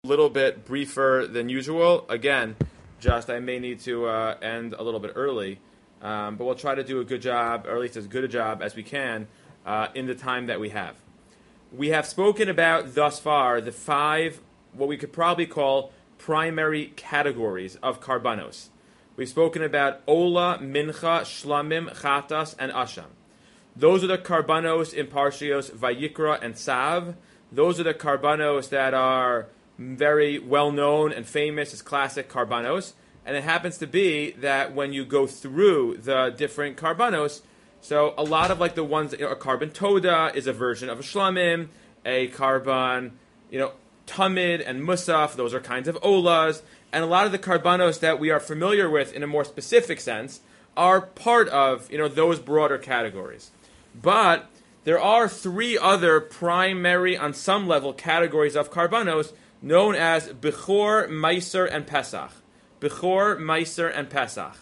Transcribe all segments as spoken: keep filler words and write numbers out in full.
little bit briefer than usual. Again, just I may need to uh, end a little bit early, um, but we'll try to do a good job, or at least as good a job as we can, uh, in the time that we have. We have spoken about thus far the five, what we could probably call primary categories of karbanos. We've spoken about Ola, Mincha, Shlamim, Chatas, and Asham. Those are the karbanos in Parshios Vayikra and Tzav. Those are the karbanos that are very well known and famous as classic karbanos. And it happens to be that when you go through the different karbanos, so a lot of like the ones, you know, a karban toda is a version of a shlamim, a karban, you know, tamid and musaf, those are kinds of olas, and a lot of the karbanos that we are familiar with in a more specific sense are part of, you know, those broader categories. But there are three other primary, on some level, categories of karbanos known as Bechor, Meiser, and Pesach. Bechor, Meiser, and Pesach.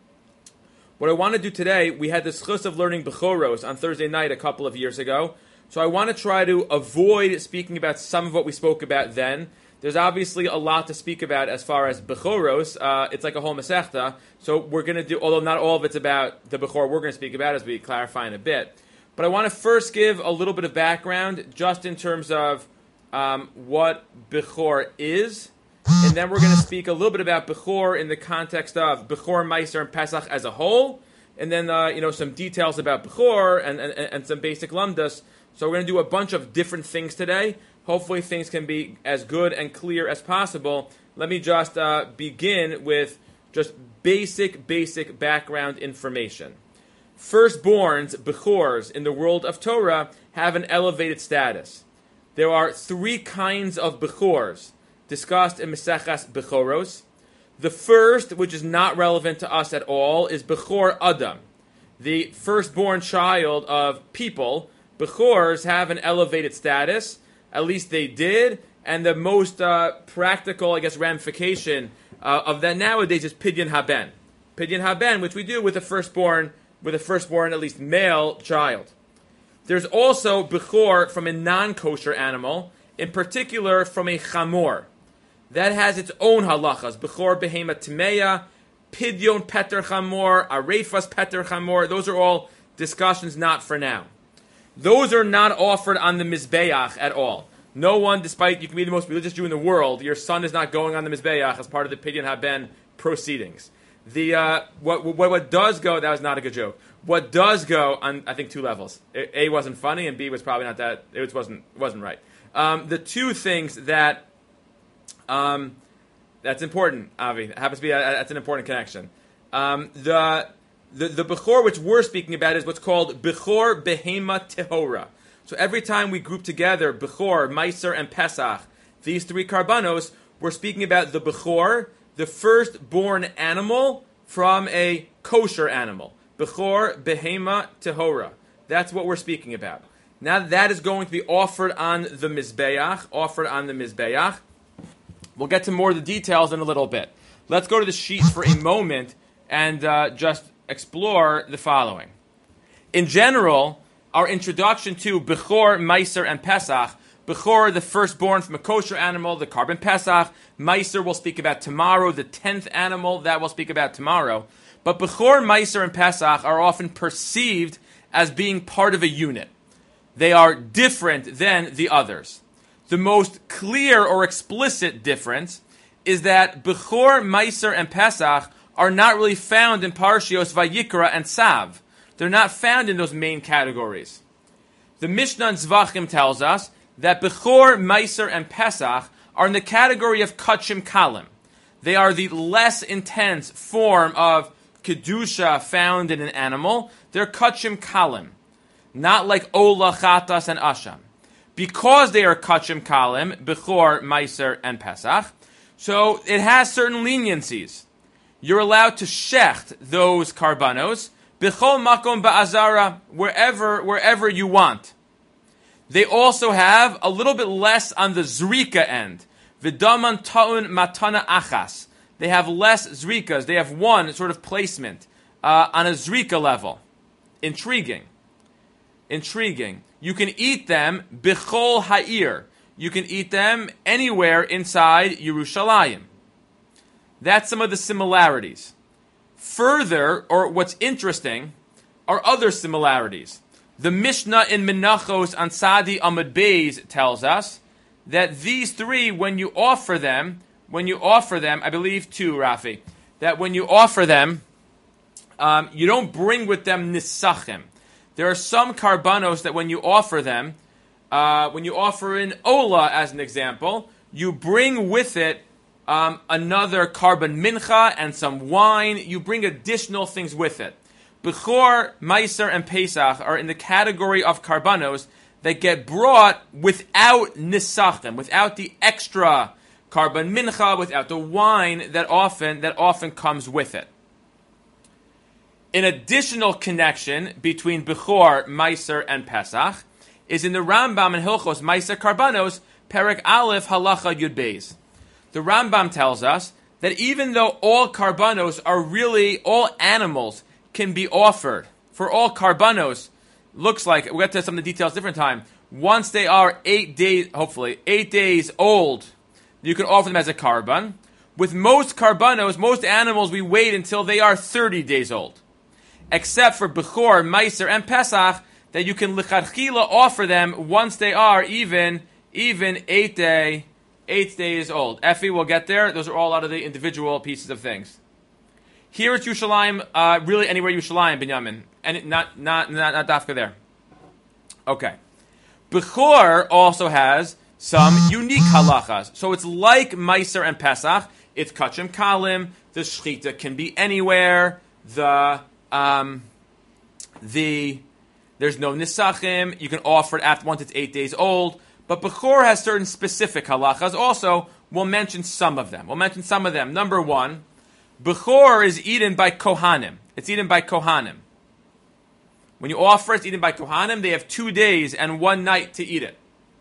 What I want to do today, we had the schus of learning Bechoros on Thursday night a couple of years ago, so I want to try to avoid speaking about some of what we spoke about then. There's obviously a lot to speak about as far as Bechoros. Uh, it's like a whole Masechta, so we're going to do, although not all of it's about the Bechor we're going to speak about, as we clarify in a bit. But I want to first give a little bit of background, just in terms of um, what Bechor is, and then we're going to speak a little bit about Bechor in the context of Bechor, Meiser, and Pesach as a whole, and then uh, you know some details about Bechor and, and, and some basic lamdas. So we're going to do a bunch of different things today. Hopefully things can be as good and clear as possible. Let me just uh, begin with just basic, basic background information. Firstborns, Bechors, in the world of Torah have an elevated status. There are three kinds of Bechors discussed in Mesechas Bechoros. The first, which is not relevant to us at all, is Bechor Adam, the firstborn child of people. Bechors have an elevated status, at least they did, and the most uh, practical, I guess, ramification uh, of that nowadays is Pidyon Haben. Pidyon Haben, which we do with a firstborn, with a firstborn, at least male child. There's also Bechor from a non-kosher animal, in particular from a chamor. That has its own halachas. Bechor behema tmeya, pidyon peter chamor, arefas peter chamor. Those are all discussions not for now. Those are not offered on the Mizbeach at all. No one, despite you can be the most religious Jew in the world, your son is not going on the Mizbeach as part of the Pidyon Haben proceedings. The uh, what, what what does go, that was not a good joke. What does go on, I think, two levels. A wasn't funny, and B was probably not that, it wasn't wasn't right. Um, the two things that, um, that's important, Avi, it happens to be, a, that's an important connection. Um, the... The, the Bechor which we're speaking about is what's called Bechor Behema Tehora. So every time we group together Bechor, Meiser, and Pesach, these three karbanos, we're speaking about the Bechor, the firstborn animal from a kosher animal. Bechor Behema Tehora. That's what we're speaking about. Now that is going to be offered on the Mizbeach, offered on the Mizbeach. We'll get to more of the details in a little bit. Let's go to the sheet for a moment and uh, just explore the following. In general, our introduction to Bechor, Meiser, and Pesach. Bechor, the firstborn from a kosher animal, the karban Pesach. Meiser we'll speak about tomorrow, the tenth animal, that we'll speak about tomorrow. But Bechor, Meiser, and Pesach are often perceived as being part of a unit. They are different than the others. The most clear or explicit difference is that Bechor, Meiser, and Pesach are not really found in Parshios Vayikra and Tzav. They're not found in those main categories. The Mishnah in Zvachim tells us that Bechor, Meiser, and Pesach are in the category of Kachim Kalim. They are the less intense form of Kedusha found in an animal. They're Kachim Kalim, not like Ola, Chatas, and Asham. Because they are Kachim Kalim, Bechor, Meiser, and Pesach, so it has certain leniencies. You're allowed to shecht those karbanos, b'chol makom ba'azara, wherever, wherever you want. They also have a little bit less on the zrika end. V'daman ta'un matana achas. They have less zrikas. They have one sort of placement uh, on a zrika level. Intriguing. Intriguing. You can eat them b'chol ha'ir. you can eat them anywhere inside Yerushalayim. That's some of the similarities. Further, or what's interesting, are other similarities. The Mishnah in Menachos Ansadi Amud Beis tells us that these three, when you offer them, when you offer them, I believe two, Rafi, that when you offer them, um, you don't bring with them nisachim. There are some karbanos that when you offer them, uh, when you offer in Ola, as an example, you bring with it um, another karban mincha and some wine. You bring additional things with it. Bechor, Meiser, and Pesach are in the category of karbanos that get brought without nisachim, without the extra karban mincha, without the wine that often that often comes with it. An additional connection between Bechor, Meiser, and Pesach is in the Rambam and Hilchos Meiser Karbanos, Perek Aleph, Halacha Yud Beis. The Rambam tells us that even though all karbanos are really, all animals can be offered, for all karbanos, looks like, we'll get to some of the details different time, once they are eight days, hopefully, eight days old, you can offer them as a karban. With most karbanos, most animals, we wait until they are thirty days old. Except for Bechor, Meiser, and Pesach, that you can lichatchila offer them once they are even, even eight day, eight days old. Effie, we'll get there. Those are all out of the individual pieces of things. Here at Yerushalayim, uh, really anywhere Yerushalayim, Binyamin, and not not not not Dafka there. Okay, Bechor also has some unique halachas. So it's like Meiser and Pesach. It's kachim kalim. The shchita can be anywhere. The um, the there's no nisachim. You can offer it after once it's eight days old. But Bechor has certain specific halachas. Also, we'll mention some of them. We'll mention some of them. Number one, Bechor is eaten by Kohanim. It's eaten by Kohanim. When you offer it, it's eaten by Kohanim. They have two days and one night to eat it.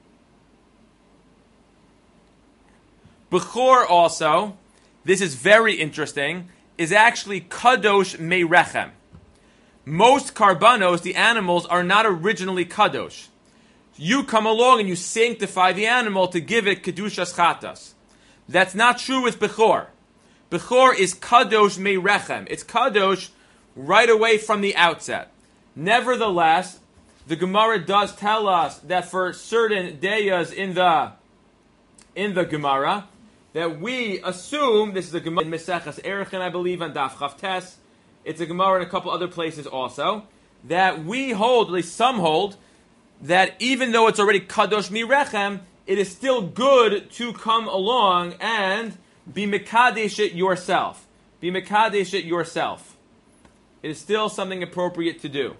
Bechor also, this is very interesting, is actually Kadosh Meirechem. Most karbanos, the animals, are not originally Kadosh. You come along and you sanctify the animal to give it Kedushas Chatas. That's not true with Bechor. Bechor is Kadosh Meirechem. It's Kadosh right away from the outset. Nevertheless, the Gemara does tell us that for certain dayas in the in the Gemara, that we assume, this is a Gemara in Meseches Erechin, I believe, on Daf Chavtes. It's a Gemara in a couple other places also, that we hold, at least some hold, that even though it's already Kadosh Meirechem, it is still good to come along and be Mekadesh it yourself. Be Mekadesh it yourself. It is still something appropriate to do.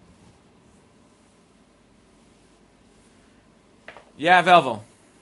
Yeah, Velvel.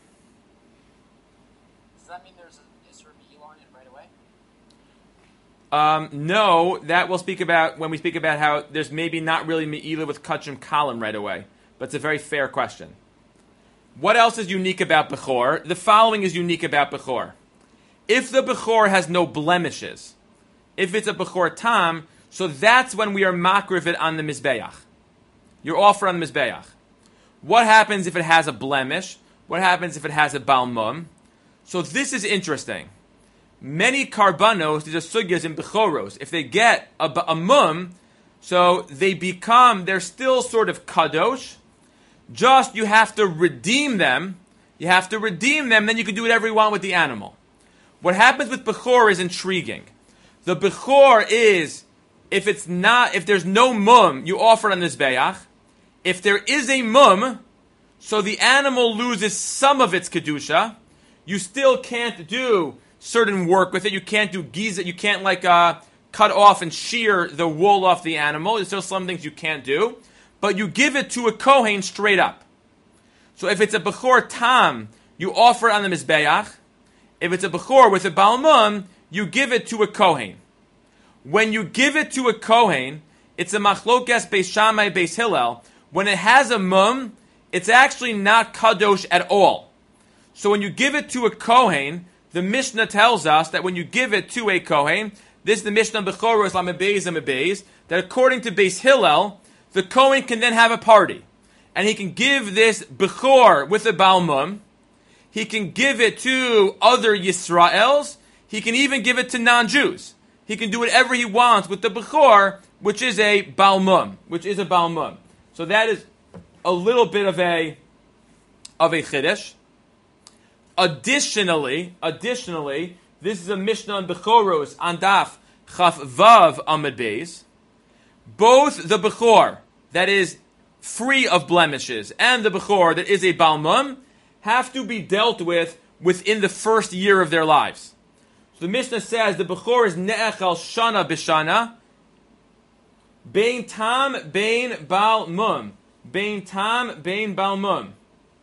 Does that mean there's an Isra Me'il on it right away? Um, no, that we'll speak about when we speak about how there's maybe not really Me'ila with Kachim Kalim right away. But it's a very fair question. What else is unique about Bechor? The following is unique about Bechor. If the Bechor has no blemishes, if it's a Bechor Tam, so that's when we are makriv it on the Mizbeach. You're offer on the Mizbeach. What happens if it has a blemish? What happens if it has a balmum? So this is interesting. Many karbanos, these are sugyas in Bechoros, if they get a, a mum, so they become, they're still sort of kadosh, just you have to redeem them, you have to redeem them, then you can do whatever you want with the animal. What happens with Bechor is intriguing. The Bechor is, if it's not, if there's no mum, you offer it on this Mizbeach. If there is a mum, so the animal loses some of its kedusha, you still can't do certain work with it. You can't do giza, you can't like uh, cut off and shear the wool off the animal. There's still some things you can't do. But you give it to a Kohen straight up. So if it's a Bechor Tam, you offer it on the Mizbeach. If it's a Bechor with a Balmum, you give it to a Kohen. When you give it to a Kohen, it's a Machlokes Beis Shammai Beis Hillel. When it has a Mum, it's actually not Kadosh at all. So when you give it to a Kohen, the Mishnah tells us that when you give it to a Kohen, this is the Mishnah Bechoros Lamebeis and Mebeis, that according to Beis Hillel, the Kohen can then have a party. And he can give this Bechor with a Balmum, He can give it to other Yisraels. He can even give it to non-Jews. He can do whatever he wants with the Bechor, which is a Balmum, which is a Balmum. So that is a little bit of a of a Chiddush. Additionally, additionally, this is a Mishnah on Bechoros on Daf Chaf Vav Amud Beis. Both the Bechor that is free of blemishes and the Bechor that is a Balmum have to be dealt with within the first year of their lives. So the Mishnah says the Bechor is Ne'echel Shana B'Shana, Bein Tam, Bein Bal Mum. Bein Tam, Bein Bal Mum.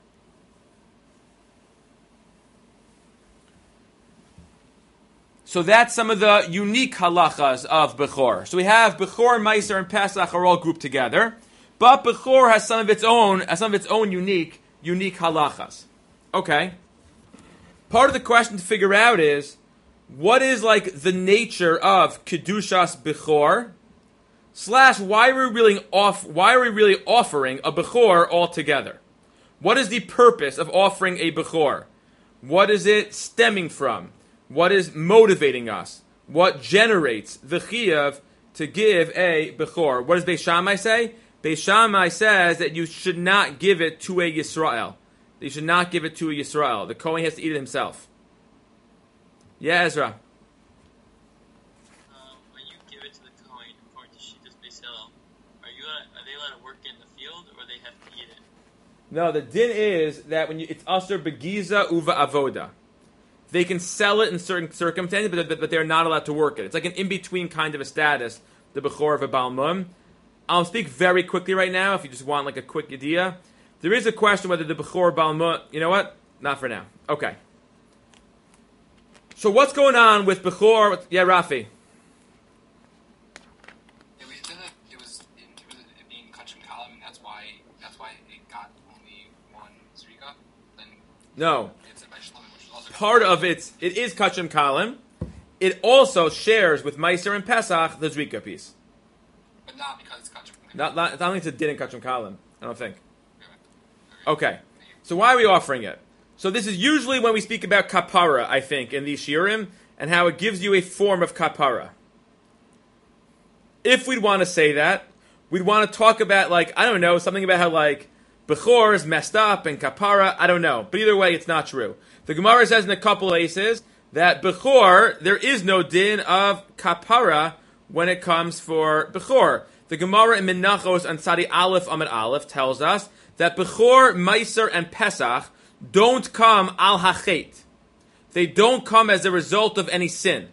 So that's some of the unique halachas of Bechor. So we have Bechor, Meiser, and Pesach are all grouped together. But Bechor has some of its own, has some of its own unique, unique halachas. Okay. Part of the question to figure out is, what is like the nature of Kedushas Bechor? Slash, why are we really off? Why are we really offering a Bechor altogether? What is the purpose of offering a Bechor? What is it stemming from? What is motivating us? What generates the Chiyuv to give a Bechor? What does Beis Shammai say? Beis Shammai says that you should not give it to a Yisrael. You should not give it to a Yisrael. The Kohen has to eat it himself. Yeah, Ezra. No, the din is that when you, it's aser begiza uva avoda. They can sell it in certain circumstances, but, but they're not allowed to work it. It's like an in-between kind of a status, the Bechor of a Balmum. I'll speak very quickly right now if you just want like a quick idea. There is a question whether the Bechor Balmum, you know what? Not for now. Okay. So what's going on with Bechor? Yeah, Rafi. No. Part of it, it is Kachim Kalim. It also shares with Meiser and Pesach the Zrika piece. But not because it's Kachim Kalim. Not, not, I don't think it's a din in Kachim Kalim. I don't think. Okay. So why are we offering it? So this is usually when we speak about Kapara, I think, in these Shiurim, and how it gives you a form of Kapara. If we'd want to say that, we'd want to talk about, like, I don't know, something about how, like, Bechor is messed up and Kapara, I don't know. But either way, it's not true. The Gemara says in a couple places that Bechor, there is no din of Kapara when it comes for Bechor. The Gemara in Menachos and Sadi Aleph Amid Aleph tells us that Bechor, Meiser, and Pesach don't come al hachet. They don't come as a result of any sin.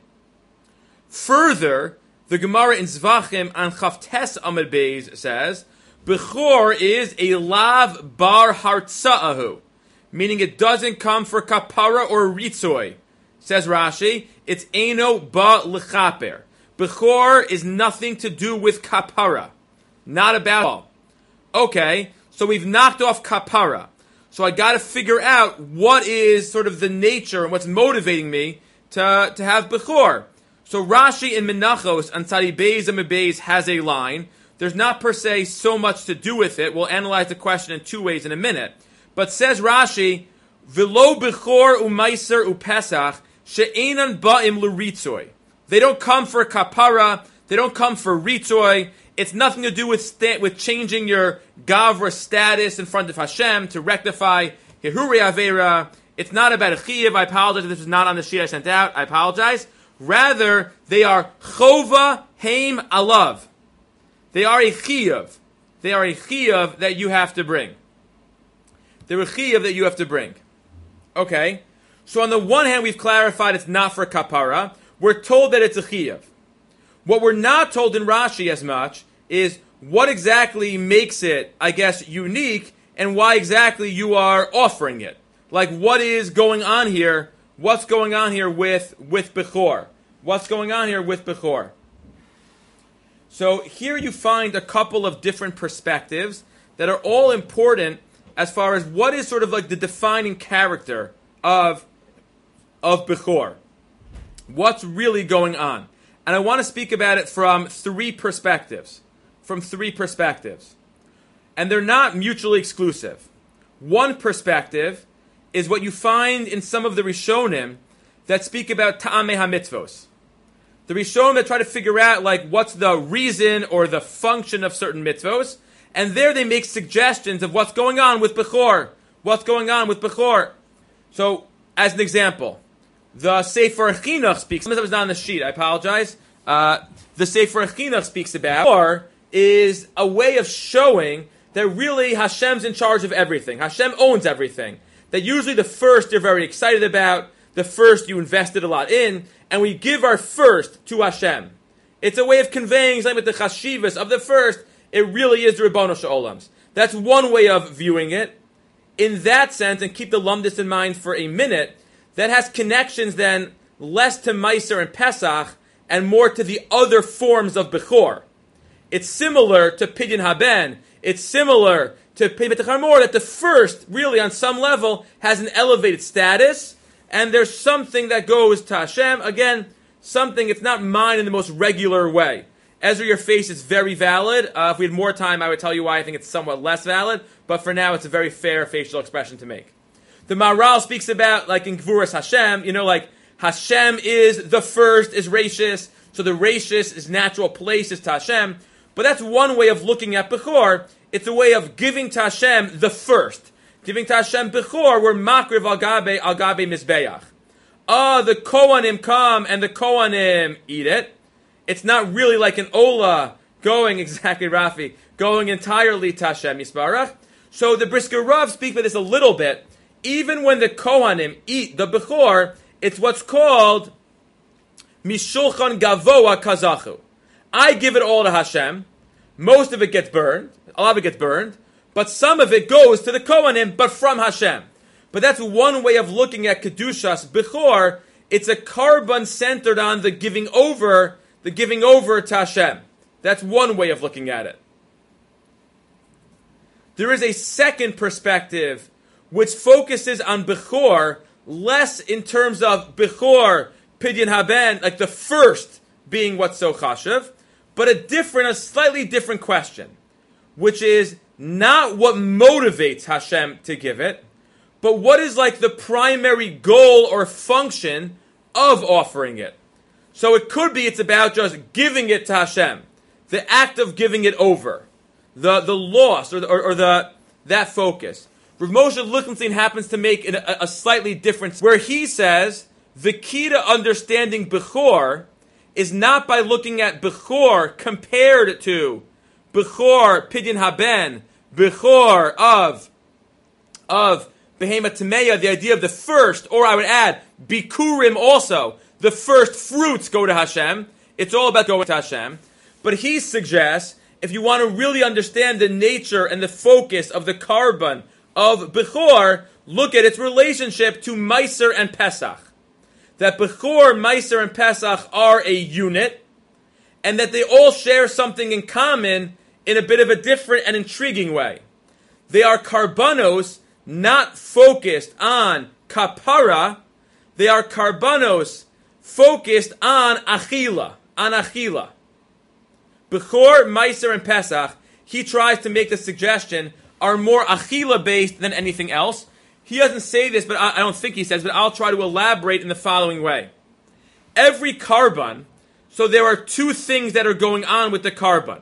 Further, the Gemara in Zvachim and Chavtes Amid Beis says, Bechor is a lav bar hartza'ahu, meaning it doesn't come for kapara or ritzoy. Says Rashi, it's eno ba lechaper. Bechor is nothing to do with kapara. Not about all. Okay, so we've knocked off kapara. So I got to figure out what is sort of the nature and what's motivating me to, to have Bechor. So Rashi in Menachos and Tzadi Beis and Beis has a line. There's not per se so much to do with it. We'll analyze the question in two ways in a minute. But says Rashi, V'lo Bechor u'Meiser u'Pesach she'enan ba'im l'ritzoy. They don't come for kapara. They don't come for ritzoy. It's nothing to do with sta- with changing your gavra status in front of Hashem to rectify Hehuri Avera. It's not about a chiyuv. I apologize if this is not on the sheet I sent out. I apologize. Rather, they are chova heim alav. They are a chiyuv. They are a chiyuv that you have to bring. They're a chiyuv that you have to bring. Okay? So on the one hand, we've clarified it's not for kapara. We're told that it's a chiyuv. What we're not told in Rashi as much is what exactly makes it, I guess, unique and why exactly you are offering it. Like, what is going on here? What's going on here with, with Bechor? What's going on here with Bechor? So here you find a couple of different perspectives that are all important as far as what is sort of like the defining character of, of Bechor. What's really going on? And I want to speak about it from three perspectives. From three perspectives. And they're not mutually exclusive. One perspective is what you find in some of the Rishonim that speak about Ta'amei HaMitzvos. The Rishonim that try to figure out like what's the reason or the function of certain mitzvos, and there they make suggestions of what's going on with Bechor. What's going on with Bechor. So, as an example, the Sefer Chinuch speaks, that was not on the sheet, I apologize. Uh, the Sefer Chinuch speaks about Bechor is a way of showing that really Hashem's in charge of everything. Hashem owns everything. That usually the first you're very excited about, the first you invested a lot in, and we give our first to Hashem. It's a way of conveying something with the chashivas of the first. It really is the Ribbono Shel Olams. That's one way of viewing it. In that sense, and keep the lumdis in mind for a minute, that has connections then less to Meiser and Pesach and more to the other forms of Bechor. It's similar to Pidyon Haben. It's similar to Pidyon Betacharmor, that the first, really on some level, has an elevated status, and there's something that goes to Hashem. Again, something, it's not mine in the most regular way. Ezra, your face is very valid. Uh, if we had more time, I would tell you why I think it's somewhat less valid, but for now, it's a very fair facial expression to make. The Maharal speaks about, like in Gvuras Hashem, you know, like Hashem is the first, is Rashis, so the Rashis is natural places to Hashem, but that's one way of looking at Bechor. It's a way of giving to Hashem the first. Giving to Hashem Bechor, we're Makriv al Gabe al Gabe Mizbeach. Ah, the Kohanim come and the Kohanim eat it. It's not really like an Ola going, exactly Rafi, going entirely to Hashem Yisbarach. So the Brisker Rav speak about this a little bit. Even when the Kohanim eat the Bechor, it's what's called Mishulchan Gavoa Kazachu. I give it all to Hashem. Most of it gets burned. A lot of it gets burned. But some of it goes to the Kohanim, but from Hashem. But that's one way of looking at Kedushas Bechor. It's a carbon centered on the giving over, the giving over to Hashem. That's one way of looking at it. There is a second perspective which focuses on Bechor less in terms of Bechor, Pidyon Haben, like the first being what's so chashuv, but a different, a slightly different question, which is not what motivates Hashem to give it, but what is like the primary goal or function of offering it. So it could be it's about just giving it to Hashem, the act of giving it over, the the loss or the, or, or the that focus. Rav Moshe Lichtenstein happens to make a, a slightly different, where he says the key to understanding Bechor is not by looking at Bechor compared to Bechor Pidyon Haben, Bechor of of Behema Tameya, the idea of the first, or I would add Bikurim also, the first fruits go to Hashem. It's all about going to Hashem. But he suggests, if you want to really understand the nature and the focus of the carbon of Bechor, look at its relationship to Meiser and Pesach. That Bechor, Meiser, and Pesach are a unit, and that they all share something in common in a bit of a different and intriguing way. They are karbanos not focused on kapara, they are karbanos focused on achila, on achila. Bechor, Meiser, and Pesach, he tries to make the suggestion, are more achila based than anything else. He doesn't say this, but I, I don't think he says, but I'll try to elaborate in the following way. Every carbon, so there are two things that are going on with the carbon.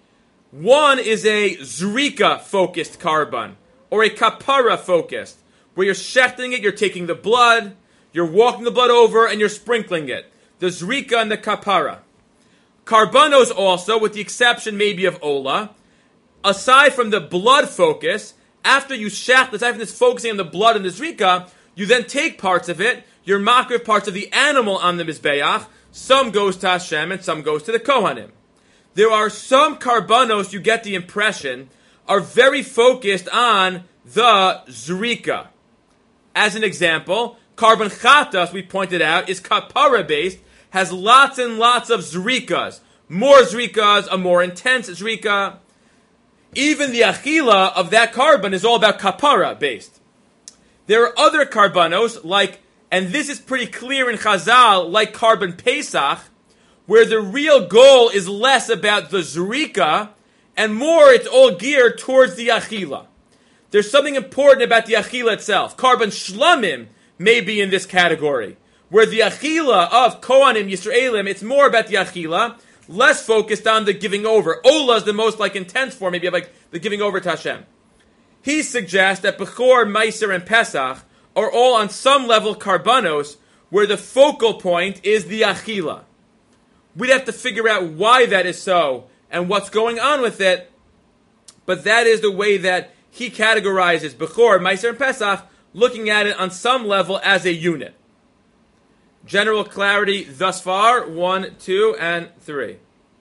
One is a zrika-focused carbon, or a kapara-focused, where you're shechting it, you're taking the blood, you're walking the blood over, and you're sprinkling it. The zrika and the kapara. Karbanos also, with the exception maybe of Ola, aside from the blood focus, after you shecht, aside from this focusing on the blood and the zrika, you then take parts of it, you're makriv parts of the animal on the mizbeach, some goes to Hashem and some goes to the Kohanim. There are some karbanos, you get the impression, are very focused on the zrika. As an example, carbon chatas, we pointed out, is kapara based, has lots and lots of zrikas. More zrikas, a more intense zrika. Even the achila of that carbon is all about kapara based. There are other karbanos, like, and this is pretty clear in Chazal, like carbon Pesach, where the real goal is less about the zrika, and more it's all geared towards the achila. there's something important about the achila itself. Karban shlamim may be in this category, where the achila of Kohanim Yisraelim, it's more about the achila, less focused on the giving over. Ola is the most like intense form, maybe of like the giving over to Hashem. He suggests that Bechor, Meiser, and Pesach are all on some level karbanos, where the focal point is the achila. We'd have to figure out why that is so and what's going on with it, but that is the way that he categorizes Bechor, Meiser, and Pesach, looking at it on some level as a unit. General clarity thus far, one, two, and three.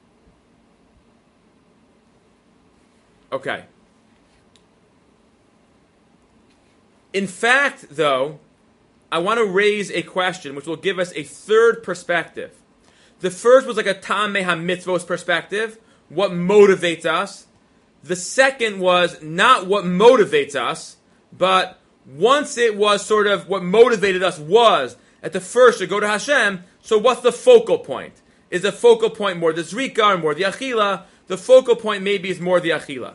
Okay. In fact, though, I want to raise a question which will give us a third perspective. The first was like a Tameh HaMitzvos perspective, what motivates us. The second was not what motivates us, but once it was sort of what motivated us was, at the first to go to Hashem, so what's the focal point? Is the focal point more the Zrika or more the Achila? The focal point maybe is more the Achila.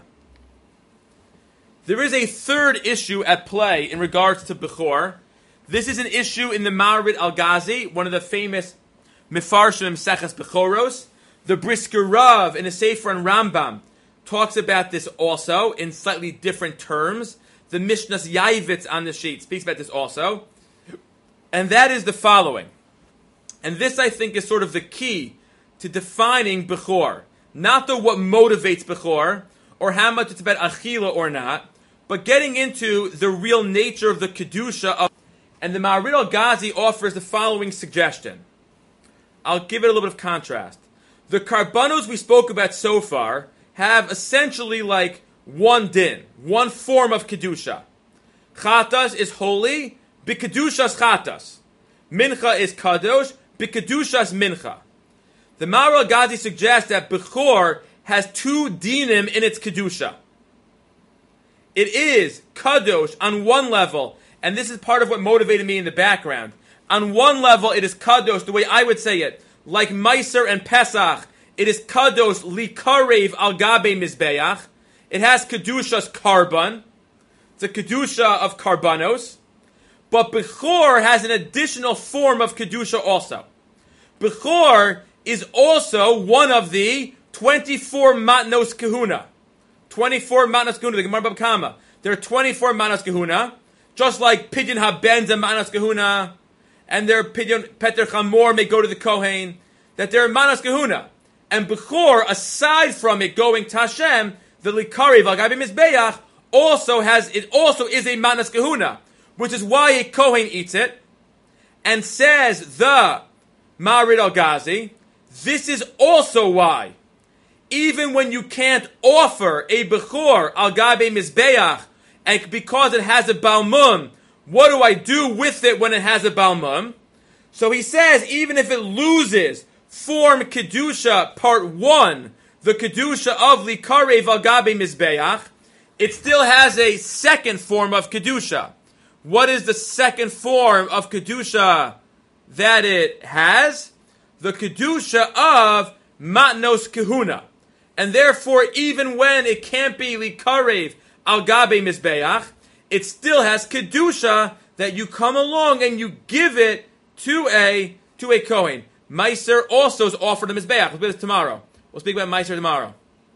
There is a third issue at play in regards to Bechor. This is an issue in the Marid Al-Ghazi, one of the famous Mefarshim Seches Bechoros. The Brisker Rav in the Sefer and Rambam talks about this also in slightly different terms. The Mishnas Yaivitz on the sheet speaks about this also. And that is the following. And this, I think, is sort of the key to defining Bechor. Not the what motivates Bechor, or how much it's about Achila or not, but getting into the real nature of the Kedusha of. And the Maharid Al-Ghazi offers the following suggestion. I'll give it a little bit of contrast. The Karbanos we spoke about so far have essentially like one din, one form of Kedusha. Chatas is holy, B'Kedushas Chatas. Mincha is Kadosh, B'Kedushas Mincha. The Maharid Al-Ghazi suggests that Bechor has two dinim in its Kedusha. It is Kadosh on one level, and this is part of what motivated me in the background. On one level, it is Kadosh, the way I would say it, like Meiser and Pesach. It is Kadosh likarev al gabe mizbeach. It has Kedushas Karban. It's a Kedusha of Karbanos. But Bechor has an additional form of Kedusha also. Bechor is also one of the twenty-four Matnos Kahuna. twenty-four Matnos Kahuna, the Gemara Bab Kama. There are twenty-four Matnos Kahuna, just like Pidyon HaBenz and Matnos Kahuna, and their Pidyon Peter Chamor may go to the Kohen, that there are Matnos Kahuna. And Bechor, aside from it going to Hashem, the Likari Valgabi Mizbeach also has, it also is a Matnos Kahuna, which is why a Kohen eats it, and says the Maharid Al-Ghazi, this is also why, even when you can't offer a Bechor Al-Gabe Mizbeach, and because it has a Balmum, what do I do with it when it has a Balmum? So he says, even if it loses form Kedusha part one, the Kedusha of Likarev Al-Gabe Mizbeach, it still has a second form of Kedusha. What is the second form of Kedusha that it has? The Kedusha of Matnos Kahuna. And therefore, even when it can't be Likarev Al-Gabe Mizbeach, it still has Kedusha that you come along and you give it to a to a Kohen. Meiser also is offered a Mizbeach. We'll do this tomorrow. We'll speak about Meiser tomorrow.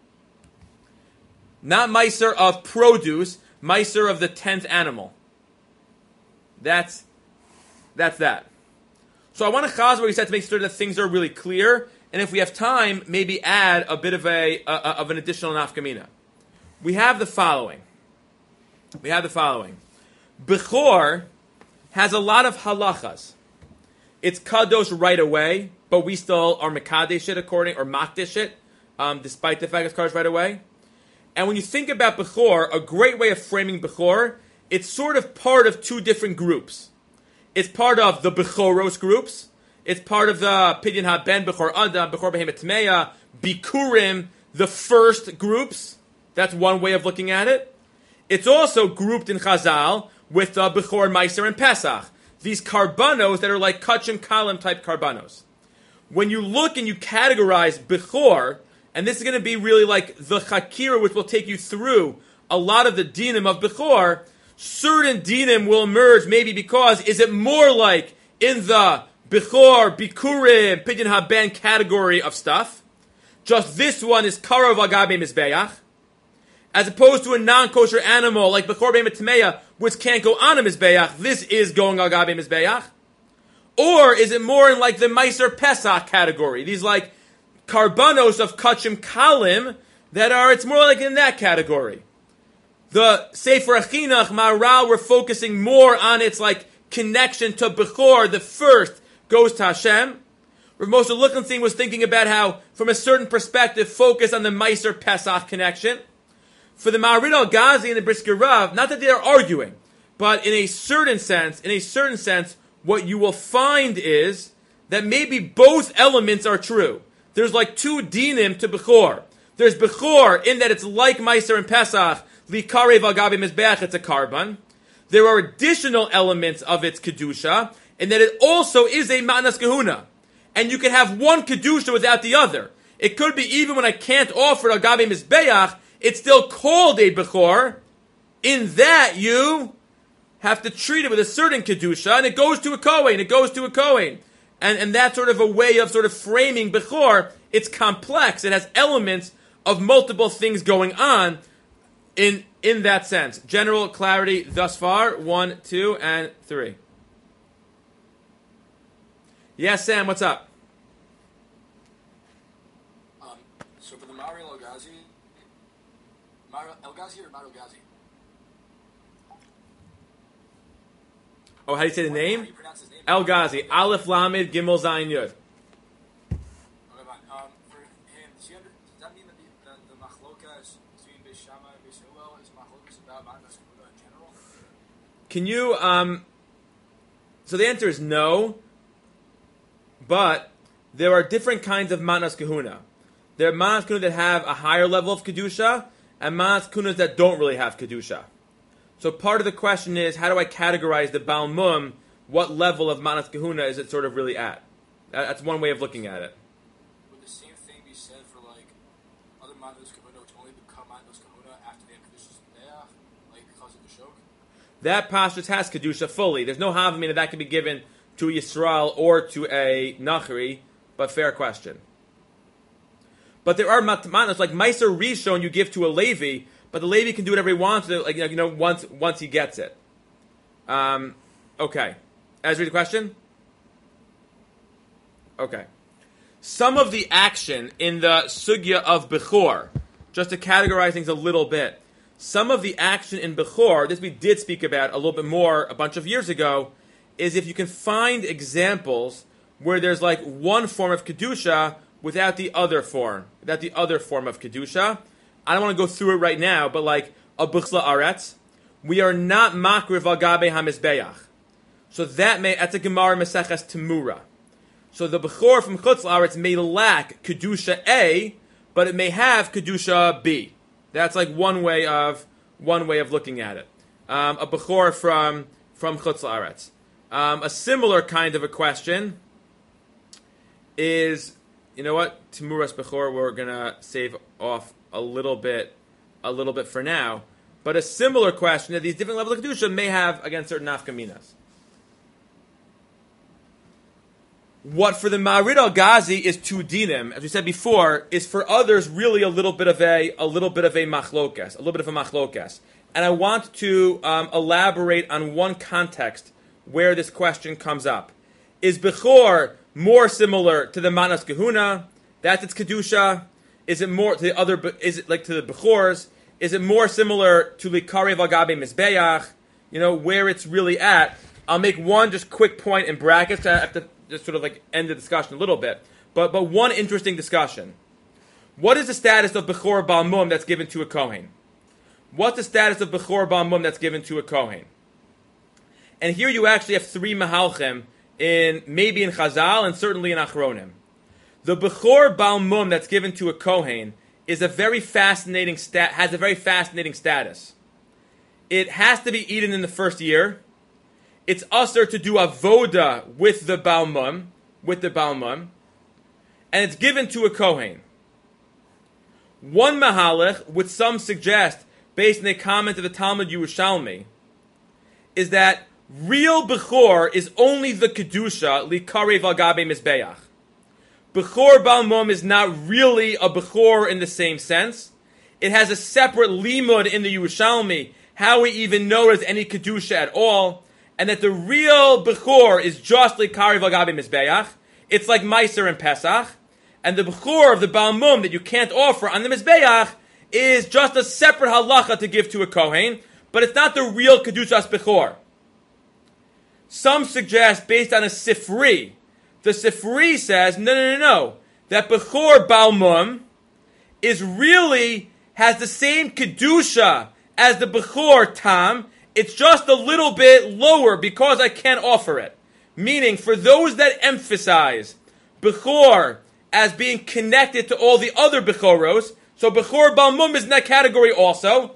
Not Meiser of produce, Meiser of the tenth animal. That's that's that. So I want to chaz where he said to make sure that things are really clear, and if we have time, maybe add a bit of a, a, a of an additional nafkamina. We have the following. We have the following. Bechor has a lot of halachas. It's kadosh right away, but we still are mekadesh it according, or makdish it, um, despite the fact it's kadosh right away. And when you think about Bechor, a great way of framing Bechor, it's sort of part of two different groups. It's part of the Bechoros groups. It's part of the Pidyon HaBen, Bechor Adam, Bechor Behemet Tmeya, Bikurim, the first groups. That's one way of looking at it. It's also grouped in Chazal with uh, Bechor, Meiser, and Pesach. These karbanos that are like Kachim Kalim type karbanos. When you look and you categorize Bechor, and this is going to be really like the Chakira, which will take you through a lot of the dinim of Bechor, certain dinim will emerge maybe because, is it more like in the Bechor, Bikurim, Pidyon Haben category of stuff? Just this one is Karav Agabe Mizbeach, as opposed to a non-kosher animal like Bechor Be'emet Tmeya, which can't go on a Mizbeach. This is going Agabe Mizbeach. Or is it more in like the Meiser Pesach category? These like karbanos of Kachim Kalim that are, it's more like in that category. The Sefer Achinach, Maharal, we're focusing more on its like connection to Bechor, the first goes to Hashem. Rav Moshe Lichtenstein was thinking about how, from a certain perspective, focus on the Meiser Pesach connection. For the Maharid al-Ghazi and the Brisker Rav, not that they are arguing, but in a certain sense, in a certain sense, what you will find is that maybe both elements are true. There's like two dinim to Bechor. There's Bechor in that it's like Meiser and Pesach, Likarev Agabe Mizbeach, it's a karban. There are additional elements of its Kedusha, and that it also is a Matnas Kahuna. And you can have one Kedusha without the other. It could be even when I can't offer Agabe Mizbeach, it's still called a Bechor. In that you have to treat it with a certain Kedusha, and it goes to a Kohen, it goes to a Kohen. And, and that's sort of a way of sort of framing Bechor. It's complex. It has elements of multiple things going on in in that sense. General clarity thus far. One, two, and three. Yes, Sam, what's up? Um, so for the Mari El-Ghazi, Mar- El-Ghazi or Mari El-Ghazi? Oh, how do you say the How name? do you pronounce his name? El-Ghazi. Aleph Lamed Gimel Zayin Yud. Okay, fine. Um, for him, does, he under, does that mean that the, the, the machlokas between Beis Shammai and Beis Hillel is machlokas about Matnas Kahuna in general? Can you, um, so the answer is no, but there are different kinds of Matnas Kahuna. There are Matnas Kahuna that have a higher level of Kedusha, and Matnas Kahunas that don't really have Kedusha. So part of the question is, how do I categorize the Baal Mum? What level of Matnas Kahuna is it sort of really at? That's one way of looking at it. Would the same thing be said for like other Matnas Kahuna which only become Matnas Kahuna after they have Kedusha's Neach, like because of the Shok? That pashtus has Kedusha fully. There's no Havamina that can be given to a Yisrael or to a Nachri, but fair question. But there are Matmanos, like Meiser Rishon you give to a Levi, but the Levi can do whatever he wants, like, you know, once once he gets it. Um, okay. Ezra, the question? Okay. Some of the action in the Sugya of Bechor, just to categorize things a little bit, some of the action in Bechor, this we did speak about a little bit more a bunch of years ago, is if you can find examples where there's like one form of Kedusha without the other form, without the other form of Kedusha. I don't want to go through it right now, but like a Bechla Aretz, we are not Makriv Agabe HaMizbeach. So that may, that's a Gemara Meseches Temura. So the Bechor from Chutz La'aretz may lack Kedusha A, but it may have Kedusha B. That's like one way of one way of looking at it. Um, a Bechor from from Chutz La'aretz. Um, a similar kind of a question is, you know what, Temuras Bechor we're gonna save off a little bit, a little bit for now. But a similar question that these different levels of Kedusha may have against certain nafkaminas. What for the Ma'arid al-Ghazi is two dinim, as we said before, is for others really a little bit of a a little bit of a machlokas, a little bit of a machlokas. And I want to um, elaborate on one context where this question comes up. Is Bechor more similar to the Matnas Kahuna? That's its Kedusha. Is it more to the other? Is it like to the Bechors? Is it more similar to Likarev Agabe Mizbeach? You know where it's really at. I'll make one just quick point in brackets. I have to just sort of like end the discussion a little bit. But but one interesting discussion. What is the status of Bechor Baal Mum that's given to a Kohen? What's the status of Bechor Baal Mum that's given to a Kohen? And here you actually have three Mahalchim, in maybe in Chazal and certainly in Achronim. The Bechor Baal Mum that's given to a Kohen is a very fascinating stat, has a very fascinating status. It has to be eaten in the first year. It's usher to do avoda with the Baal Mum, with the Baal Mum, and it's given to a Kohen. One Mahalach would some suggest based on the comment of the Talmud Yerushalmi, is that real Bechor is only the Kedusha, Likarev al Gabe Mizbeach. Bechor Baal Mum is not really a Bechor in the same sense. It has a separate limud in the Yerushalmi, how we even know there's any Kedusha at all, and that the real Bechor is just Likarev al Gabe Mizbeach. It's like Meiser and Pesach, and the Bechor of the Baal Mum that you can't offer on the Mizbeach is just a separate halacha to give to a Kohen, but it's not the real Kedushas Bechor. Some suggest, based on a Sifri, the Sifri says, no, no, no, no, that Bechor Baal Mum is really, has the same Kedusha as the Bechor Tam, it's just a little bit lower because I can't offer it. Meaning, for those that emphasize Bechor as being connected to all the other Bechoros, so Bechor Baal Mum is in that category also,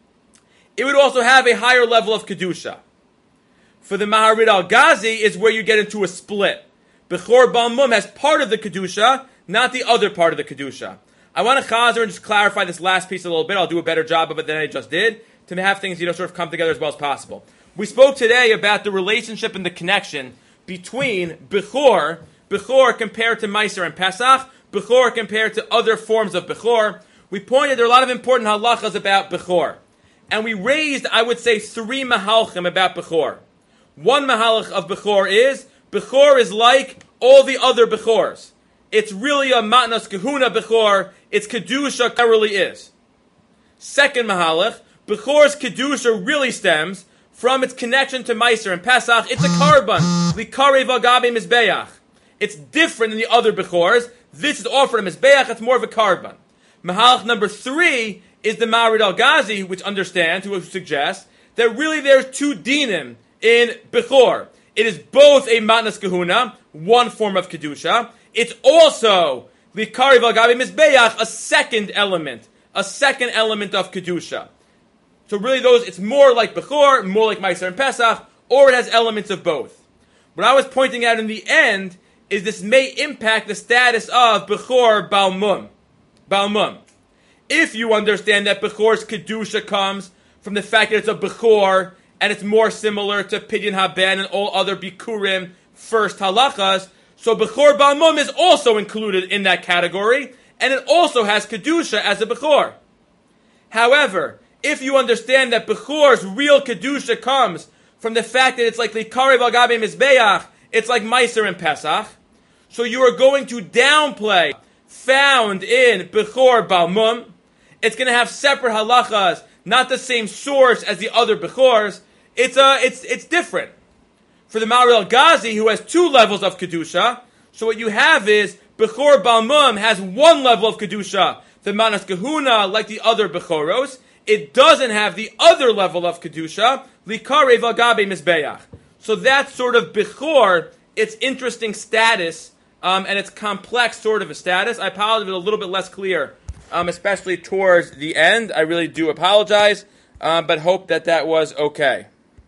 it would also have a higher level of Kedusha. For the Maharid al-Ghazi is where you get into a split. Bechor Baal Mum has part of the Kedusha, not the other part of the Kedusha. I want to chazer and just clarify this last piece a little bit. I'll do a better job of it than I just did, to have things, you know, sort of come together as well as possible. We spoke today about the relationship and the connection between Bechor, Bechor compared to Meiser and Pesach, Bechor compared to other forms of Bechor. We pointed there are a lot of important halachas about Bechor. And we raised, I would say, three mahalchim about Bechor. One mahalach of Bechor is, Bechor is like all the other Bechors. It's really a matnas kahuna Bechor, it's Kedusha it really is. Second mahalach, Bechor's Kedusha really stems from its connection to Meiser and Pesach. It's a karban, likarev al gabe mizbeach. It's different than the other Bechors. This is offered a mizbeach, it's more of a karban. Mahalach number three is the Maharid al-Ghazi, which understands, who suggests, that really there's two dinim in Bechor. It is both a matnas kahuna, one form of Kedusha. It's also likarev al gabe mizbeach, a second element, a second element of Kedusha. So really those, it's more like Bechor, more like Meiser and Pesach, or it has elements of both. What I was pointing out in the end is this may impact the status of Bechor Baal Mum. Baal Mum. If you understand that Bechor's Kedusha comes from the fact that it's a Bechor, and it's more similar to Pidyon Haben and all other Bikurim first halachas, so Bechor Baal Mum is also included in that category, and it also has Kedusha as a Bechor. However, if you understand that Bechor's real Kedusha comes from the fact that it's like Likarev al Gabe Mizbeach, it's like Meiser and Pesach, so you are going to downplay found in Bechor Baal Mum. It's going to have separate halachas, not the same source as the other Bechors. It's uh, it's it's different. For the Maharid al-Ghazi, who has two levels of Kedusha, so what you have is Bechor Baal Mum has one level of Kedusha, the Manas Kahuna, like the other Bechoros. It doesn't have the other level of Kedusha, Likarev al Gabe Mizbeach. So that's sort of Bechor, its interesting status, um, and its complex sort of a status. I apologize if it's a little bit less clear, um, especially towards the end. I really do apologize, um, but hope that that was okay.